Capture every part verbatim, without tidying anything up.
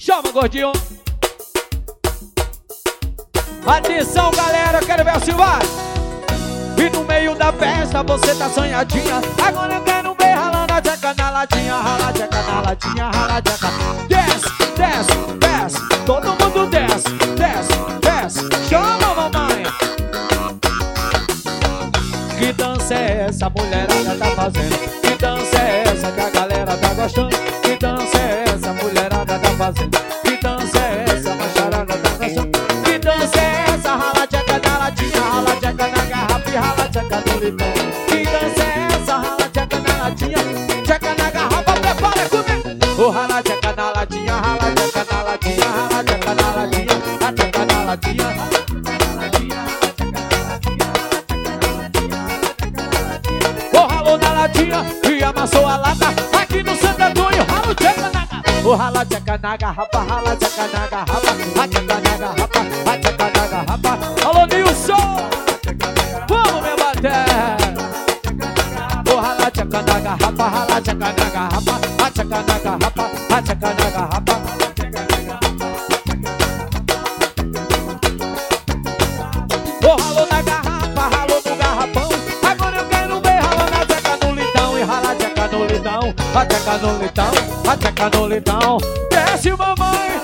Chama, gordinho. Atenção, galera, quero ver se vai. E no meio da festa você tá sonhadinha. Agora eu quero ver ralando a tcheca na latinha. Rala a tcheca na latinha, rala a tcheca. Desce, desce, desce. Todo mundo desce, desce, desce. Chama, mamãe. Que dança é essa, mulherada tá fazendo? Que dança é essa que a galera tá gostando? Que dança é essa, mulherada tá fazendo? Que dança é essa, macharada tá gostando? Que dança é essa, rala a tcheca na latinha. Rala a tcheca na garrafa e rala a tcheca no limão. Que dança é essa, rala a tcheca na latinha. Tcheca na garrafa, prepara comigo. O rala a tcheca na latinha, rala a tcheca na latinha. Rala a tcheca na latinha, a tcheca na latinha. E amassou a lata aqui no Santo Antônio. Rala tcheca na garrafa. O rala tcheca na garrafa, rala tcheca na garrafa. A tcheca na garrafa, a tcheca na garrafa. Alô, Nilson, vamos me bater. O rala tcheca na garrafa, rala tcheca na garrafa. A tcheca na garrafa, a tcheca na garrafa. O ralo na garrafa, ralo no garrafão. Agora eu quero ver ralando a tcheca no litão. E rala a tcheca no litão, a tcheca no litão, a tcheca no litão. Desce, mamãe.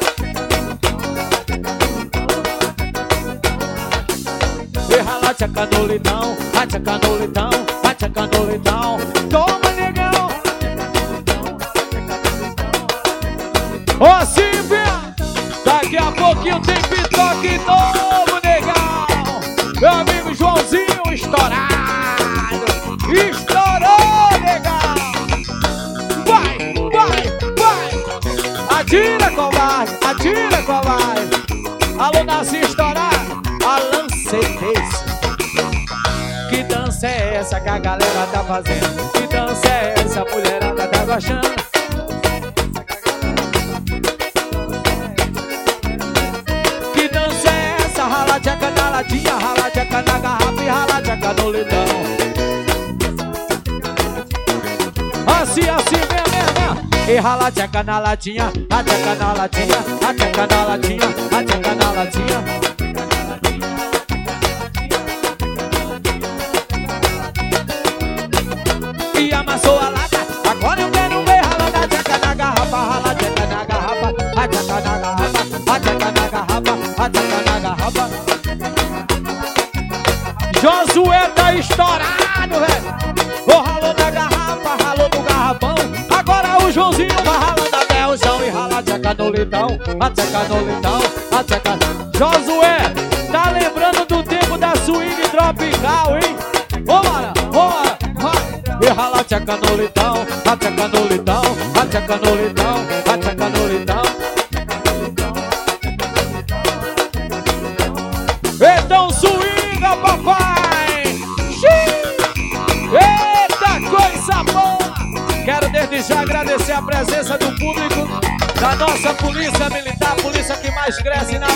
E rala a tcheca no litão, a tcheca no litão, a tcheca no litão. Toma, negão. Ô, Silvia, daqui a pouquinho tem pitoque novo, negão. Meu amigo Joãozinho, estourado. Estourou, negão. Vai, vai, vai. Atira, covarde, atira, covarde. Alô, nasci estourar. Alan Certeza. Que dança é essa que a galera tá fazendo? Que dança é essa, mulherada tá gostando? Que dança é essa? Rala a tcheca na latinha, rala a tcheca na garrafa e rala a tcheca no litão. Assim, assim, vem, vem, vem. E rala a tcheca na latinha, a tcheca na latinha, a tcheca na latinha, a tcheca na latinha. E amassou a lata, agora eu quero ver ralando a tcheca na garrafa. Rala a tcheca na garrafa, a tcheca na garrafa, a tcheca na garrafa, a tcheca na garrafa. Josué tá estourado, velho. O ralou na garrafa, ralou no garrafão. Agora o Joãozinho vai ralando até o chão. E rala a tcheca no litão, a tcheca no litão, a tcheca. Josué, tá lembrando do tempo da swing tropical, hein? Vambora, vambora, vai. E rala a tcheca no litão, a tcheca no litão, a tcheca no litão, a tcheca no litão. Então swinga, papai. Eita coisa boa. Quero desde já agradecer a presença do público da nossa polícia militar, a polícia que mais cresce na